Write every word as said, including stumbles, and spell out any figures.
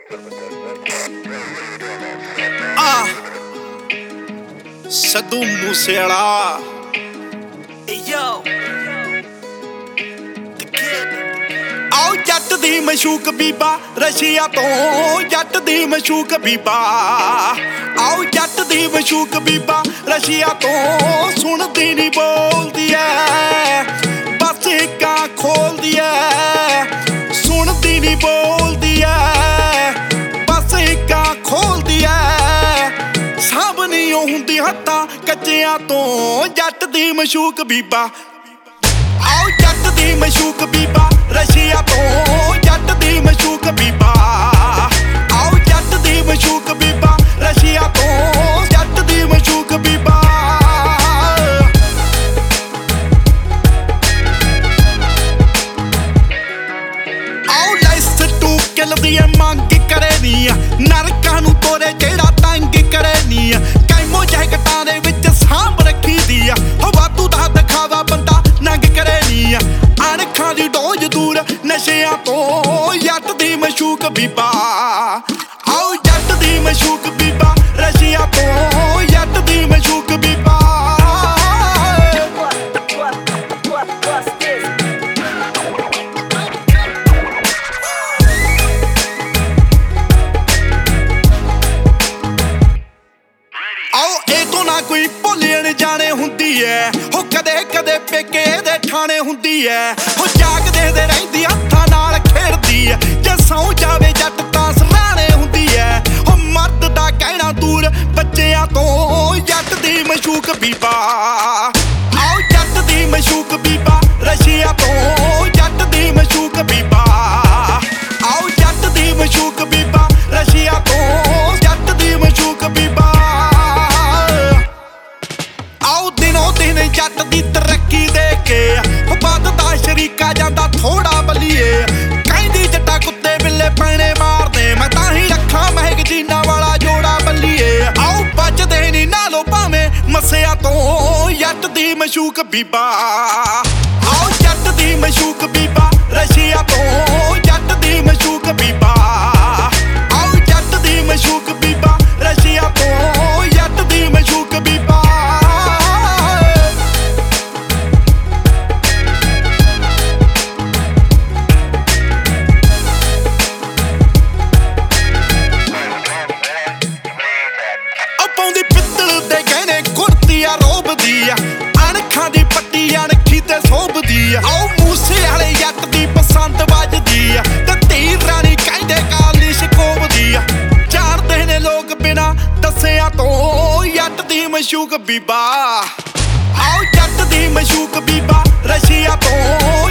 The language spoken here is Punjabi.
ਆ ਸਿੱਧੂ ਮੂਸੇਵਾਲਾ ਆਓ ਜੱਟ ਦੀ ਮਸ਼ੂਕ ਬੀਬਾ ਰਸ਼ੀਆ ਤੋਂ ਜੱਟ ਦੀ ਮਸ਼ੂਕ ਬੀਬਾ ਆਓ ਜੱਟ ਦੀ ਮਸ਼ੂਕ ਬੀਬਾ ਰਸ਼ੀਆ ਤੋਂ ਸੁਣਦੀ ਨਹੀਂ ਬੋਲਦੀ ਐ ਬਸ ਇੱਕਾਂ ਖੋਲਦੀ ਐ ਸੁਣਦੀ ਨਹੀਂ ਬੋਲਦੀ ਐ ਬਸ ਇੱਕਾਂ ਖੋਲਦੀ ਐ ਸਭ ਨਹੀਂ ਹੁੰਦੀ ਹੱਥਾਂ ਕੱਚਿਆਂ ਤੋਂ ਜੱਟ ਦੀ ਮਸ਼ੂਕ ਬੀਬਾ ਆਓ ਜੱਟ ਦੀ ਮਸ਼ੂਕ ਬੀਬਾ ਰਸ਼ੀਆ ਤੋਂ ਜੱਟ ਦੀ ਮਸ਼ੂਕ ਬੀਬਾ ਆਓ ਜੱਟ ਦੀ ਮਸ਼ੂਕ ਬੀਬਾ ਰਸ਼ੀਆ ਤੋਂ ਜੱਟ ਦੀ ਮਸ਼ੂਕ ਬੀਬਾ ਆਓ ਲੈਸ ਟੂ ਕਿਲ ਦੀ ਮੰਗ ਕਰੇ ਨੀ ਨਰਕਾਂ ਨੂੰ ਤੋਰੇ ਜਿਹੜਾ ਤੰਗ ਕਰੇ ਨੀ ਕੈਮੋ ਜੈਕਟਾਂ ਦੇ ਵਿੱਚ ਸਾਂਭ ਰੱਖੀ ਦੀ ਆ ਵਾਧੂ ਦਾ ਦਿਖਾਵਾ ਬੰਦਾ ਨੰਗ ਕਰੇ ਨੀ ਅਣਖਾਂ ਦੀ ਡੋਜ ਦੂਰ ਨਸ਼ਿਆਂ ਤੋਂ ਜੱਟ ਦੀ ਮਸ਼ੂਕ ਬੀਬਾ ਆਓ ਜੱਟ ਦੀ ਮਸ਼ੂਕ ਬੀਬਾ ਰਸ਼ੀਆ ਤੋਂ ਜੱਟ ਦੀ ਮਸ਼ੂਕ ਬੀਬਾ ਆਓ ਇਹ ਤੋਂ ਨਾ ਕੋਈ ਭੁੱਲਣ ਜਾਣੇ ਹੁੰਦੀ ਐ ਹੋ ਕਦੇ ਕਦੇ ਪੇਕੇ ਦੇ ਠਾਣੇ ਹੁੰਦੀ ਐ ਹੋ ਜਾਗਦੇ ਦੇ ਰਹਿੰਦੀ ਹੱਥਾਂ ਨਾਲ ਖੇਡਦੀ ਐ ਜੇ ਸੌ ਜਾਵੇ ਜੱਟ ਤਾਂ ਸਰਾਣੇ ਹੁੰਦੀ ਐ ਹੋ ਮਰਦ ਦਾ ਕਹਿਣਾ ਦੂਰ ਬੱਚਿਆਂ ਤੋਂ ਜੱਟ ਦੀ ਮਸ਼ੂਕ ਬੀਬਾ ਆਓ ਜੱਟ ਦੀ ਮਸ਼ੂਕ ਬੀਬਾ ਰਸ਼ੀਆ ਤੋਂ ਜੱਟ ਦੀ ਮਸ਼ੂਕ ਬੀਬਾ ਆਓ ਜੱਟ ਦੀ ਮਸ਼ੂਕ ਬੀਬਾ ਰਸ਼ੀਆ ਤੋਂ ਜੱਟ ਦੀ ਮਸ਼ੂਕ ਬੀਬਾ ਆਓ ਦਿਨੋਂ ਦਿਨ ਜੱਟ ਦੀ ਤਰੱਕੀ ਦੇ ਕੇ ਵੱਧਦਾ ਸ਼ਰੀਕਾ ਜਾਂਦਾ ਥੋੜਾ ਬੱਲੀਏ ਕਹਿੰਦੀ ਜੱਟਾ ਕੁੱਤੇ ਬਿੱਲੇ ਪੈਣੇ ਮਾਰਦੇ ਮੈਂ ਤਾਂ ਹੀ ਰੱਖਾਂ ਮੈਗਜ਼ੀਨਾਂ ਵਾਲਾ ਜੋੜਾ ਬੱਲੀਏ ਆਓ ਬਚਦੇ ਨੀ ਨਾਲੋਂ ਭਾਵੇਂ ਮੱਸਿਆ ਤੋਂ ਜੱਟ ਦੀ ਮਸ਼ੂਕ ਬੀਬਾ ਆਓ ਜੱਟ ਦੀ ਮਸ਼ੂਕ ਬੀਬਾ ਰਸ਼ੀਆ ਤੋਂ ਜੱਟ ਦੀ ਮਸ਼ੂਕ ਬੀਬਾ ਆਓ ਜੱਟ ਦੀ ਮਸ਼ੂਕ ਬੀਬਾ ਰਸ਼ੀਆ ਤੋਂ ਜੱਟ ਦੀ ਮਸ਼ੂਕ ਬੀਬਾ ਪਾਉਂਦੀ ਪਿੱਤਲ ਦੇ ਗਹਿਣੇ ਕੁੜਤੀ ਆ ਰੋਬਦੀ ਆ ਅਣਖਾਂ ਦੀ ਪੱਟੀ ਅਣਖੀ ਤੇ ਸੋਭਦੀ ਆ ਆਓ ਮੂਸੇ ਵਾਲੇ ਜੱਟ ਦੀ ਪਸੰਦ ਵੱਜਦੀ ਆ ਤੇ ਧੀ ਰਾਣੀ ਕਹਿੰਦੇ ਕਾਲੀ ਸ਼ਕੋਬਦੀ ਆ ਜਾਣਦੇ ਨੇ ਲੋਕ ਬਿਨਾ ਦੱਸਿਆਂ ਤੋਂ ਜੱਟ ਦੀ ਮਸ਼ੂਕ ਬੀਬਾ ਆਓ ਜੱਟ ਦੀ ਮਸ਼ੂਕ ਬੀਬਾ ਰਸ਼ੀਆ ਤੋਂ